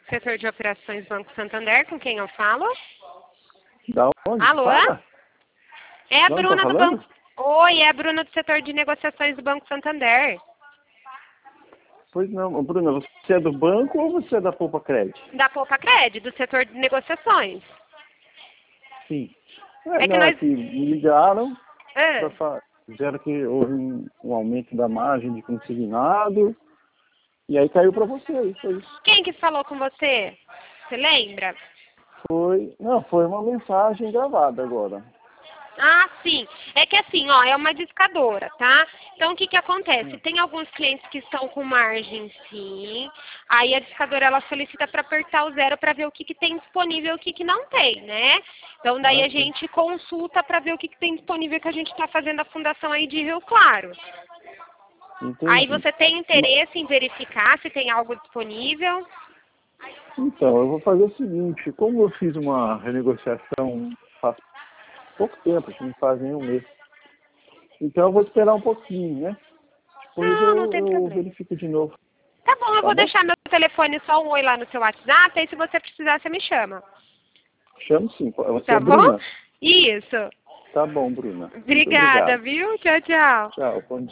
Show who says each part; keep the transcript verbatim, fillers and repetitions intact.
Speaker 1: Setor de Operações Banco Santander, com quem eu falo?
Speaker 2: Da onde?
Speaker 1: Alô?
Speaker 2: Fala?
Speaker 1: É a
Speaker 2: De onde
Speaker 1: Bruna
Speaker 2: tá
Speaker 1: do
Speaker 2: falando?
Speaker 1: Banco... Oi, é a Bruna do Setor de Negociações do Banco Santander.
Speaker 2: Pois não, Bruna, você é do banco ou você é da Poupa Crédito?
Speaker 1: Da Poupa Cred, do Setor de Negociações.
Speaker 2: Sim. É,
Speaker 1: É que
Speaker 2: não, é
Speaker 1: nós...
Speaker 2: que me ligaram,
Speaker 1: Ah,
Speaker 2: pra fa- disseram que houve um, um aumento da margem de consignado, e aí caiu para você, isso aí.
Speaker 1: quem que falou com você? Você lembra?
Speaker 2: Foi, não, foi uma mensagem gravada agora.
Speaker 1: Ah, sim. É que assim, ó, é uma discadora, tá? Então, o que que acontece?
Speaker 2: Hum.
Speaker 1: Tem alguns clientes que estão com margem, sim. Aí a discadora, ela solicita para apertar o zero para ver o que que tem disponível e o que que não tem, né? Então, daí
Speaker 2: Ah,
Speaker 1: a
Speaker 2: sim.
Speaker 1: gente consulta para ver o que que tem disponível, que a gente está fazendo a fundação aí de Rio Claro. Aí
Speaker 2: Entendi.
Speaker 1: você tem
Speaker 2: Ma-
Speaker 1: interesse em verificar se tem algo disponível?
Speaker 2: Então, eu vou fazer o seguinte, como eu fiz uma renegociação faz pouco tempo, acho que não faz nem um mês, então eu vou esperar um pouquinho, né? Depois
Speaker 1: Não, não
Speaker 2: eu,
Speaker 1: tem
Speaker 2: eu
Speaker 1: problema.
Speaker 2: verifico de novo,
Speaker 1: Tá bom, eu
Speaker 2: tá
Speaker 1: vou
Speaker 2: bom?
Speaker 1: deixar meu telefone só um oi lá no seu WhatsApp, aí se você precisar, você me chama.
Speaker 2: Chamo sim, você
Speaker 1: Tá
Speaker 2: é
Speaker 1: bom?
Speaker 2: Bruna?
Speaker 1: Isso.
Speaker 2: Tá bom, Bruna. Muito
Speaker 1: Obrigada,
Speaker 2: obrigado.
Speaker 1: viu? Tchau, tchau.
Speaker 2: Tchau, bom dia.